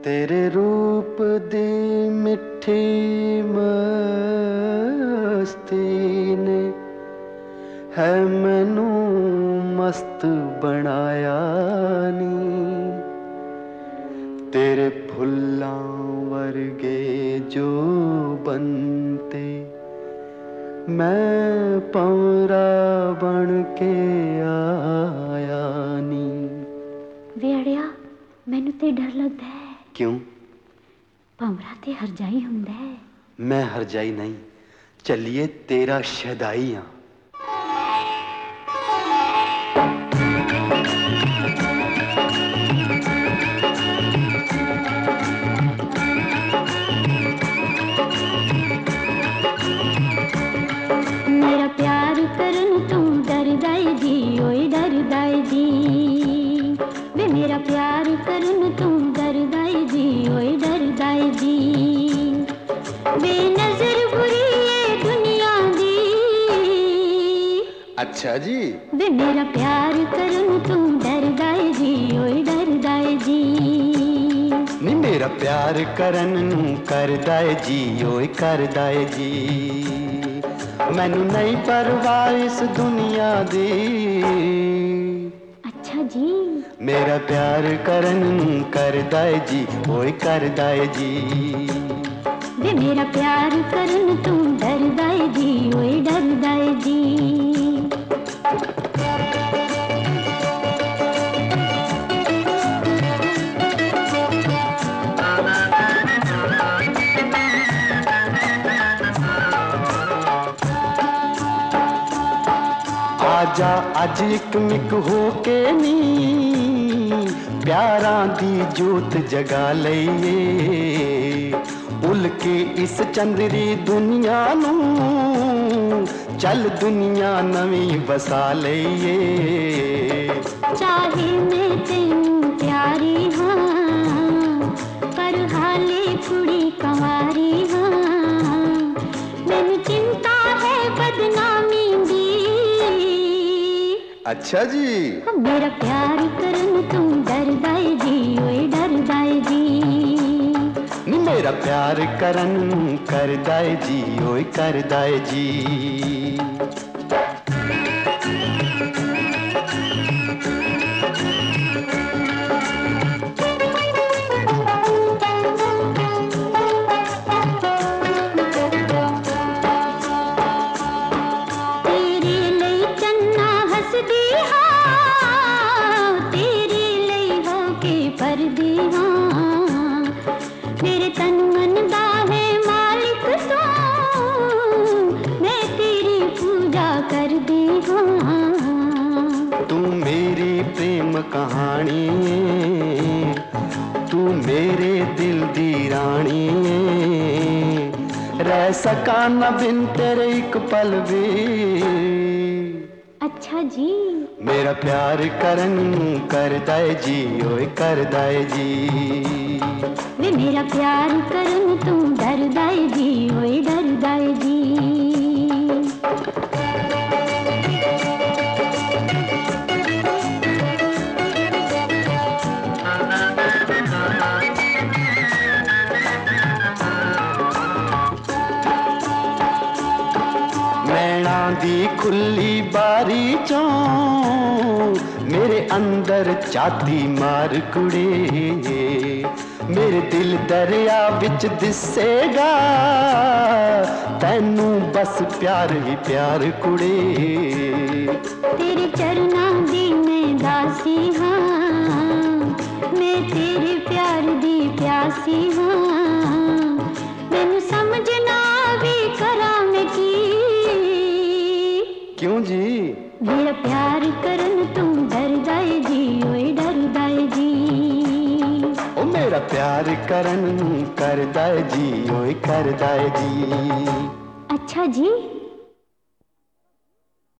तेरे रूप दी मिठी मस्ती ने है मैनू मस्त बनाया नी। तेरे फुल्लां वर्गे जो बनते मैं पौरा बन के आया नी। वे अड़िया मैनू ते डर लगदा है। क्यों? भंवरा ते हरजाई हुंदा है। मैं हरजाई नहीं, चलिए तेरा शहदाई हाँ। मेरा प्यार करन तू डरदाई जी, ओए डरदाई जी। वे मेरा प्यार करन तू डरदाई जी, ओए डरदाई जी। वे नजर बुरी है दुनिया दी। अच्छा जी। वे मेरा प्यार करन तू डरदाई जी, ओए डरदाई जी। नी मेरा प्यार करन नू करदाए जी, ओए करदाए जी। मैनू नहीं परवाह इस दुनिया दी। अच्छा जी। मेरा प्यार करन नू करदाए जी, ओए करदाए जी। वे मेरा प्यार करन तू डरदाए जी, ओए डरदाए जी। आजा अज इक मिक हो के नी, प्यारां दी जोत जगा लईए। उल के इस चंदरी दुनिया नू, चल दुनिया नवीं बसा लईए। चाहे मैं तेनू प्यारी हाँ, पर हाले कुड़ी कंवारी हाँ। मैनू चिंता है बदनामी दी। अच्छा जी। मेरा प्यार करन तू डरदाए जी, ओए डरदाए जी। नी मेरा प्यार करन करदाए जी, ओए करदाए जी। परदी हाँ, मेरे तन मन दा है मालिक तू। मैं तेरी पूजा कर दी हाँ। तू मेरी प्रेम कहानी है, तू मेरे दिल दी रानी है। रह सका न बिन तेरे एक पल भी। अच्छा जी। मेरा प्यार करन करदाए जी, ओए करदाए जी। वे मेरा प्यार करन तू डरदाए जी, ओए डरदाए जी। नैना दी खुली बारी चों मेरे अंदर चाती मार कुड़े। मेरे दिल दरिया विच दिसेगा, तैनू बस प्यार ही प्यार कुड़े। तेरे चरनां दी मैं दासी हाँ, मैं तेरे प्यार दी प्यासी हाँ। मैनू समझना भी करां मैं की। क्यों जी? मेरा प्यार करन तू डरदाए जी, ओए डरदाए जी। ओ मेरा प्यार करन करदाए जी, ओए करदाए जी। अच्छा जी।